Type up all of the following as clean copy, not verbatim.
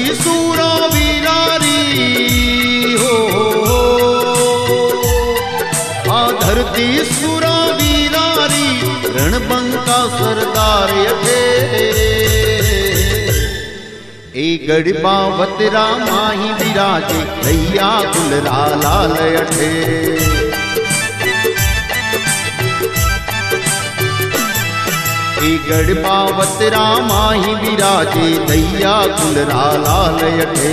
सूरा वीरारी हो, आ धरती सूरा वीरारी रणबंका सरदार अठे। ए गढ़बा वतरा माही विराजे दैया गुलरा लाल अठे। गढ़बा वतरा माही विराजे दैया गुलरा लाल अठे।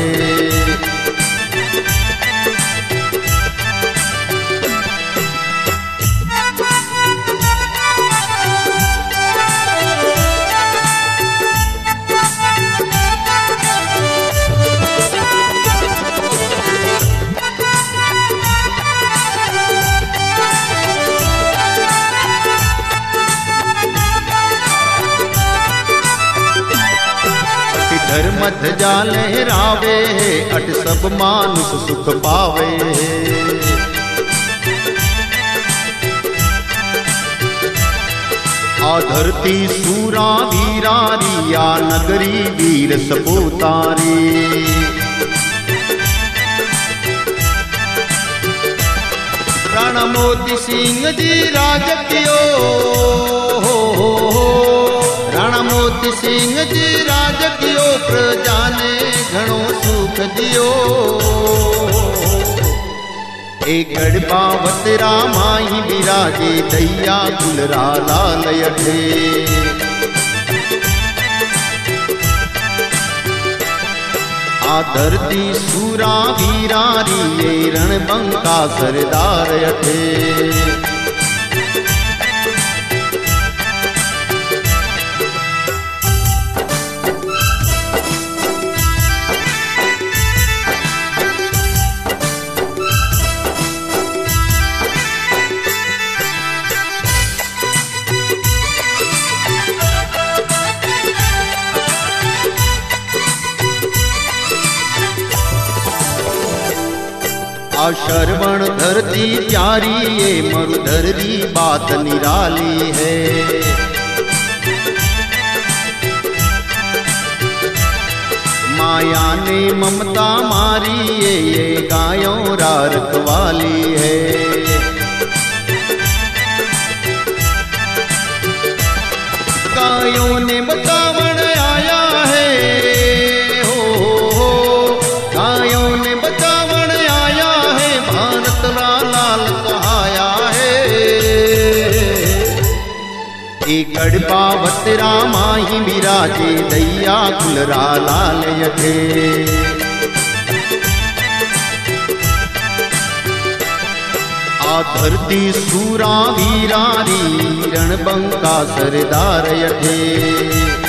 धर्मथ जा लहरावे अट सब मानुष सुख पावे। आ धरती सूरा वीरारी या नगरी वीर सपूतारी। राणा मोती सिंह जी राज कियो, राणा मोती सिंह जी राज कियो प्रजा ने घणो सुख दियो। ए गढ़बा वतरा माही विराजे दैया गुलरा लाल अठे। आ धरती सूरा वीरारी ये रणबंका सरदार अठे। श्रवण धरती प्यारी ये मरुधर दी बात निराली है। माया ने ममता मारी ये गायों रारक वाली है। गायों ने बतावन आया है, हो गायों ने बतावन आया है, भारत लाल कहाया है। ए गढ़बा वतरा माही विराजे दैया गुलरा लाल अठे। आ धरती सूरा वीरारी रणबंका सरदार अठे।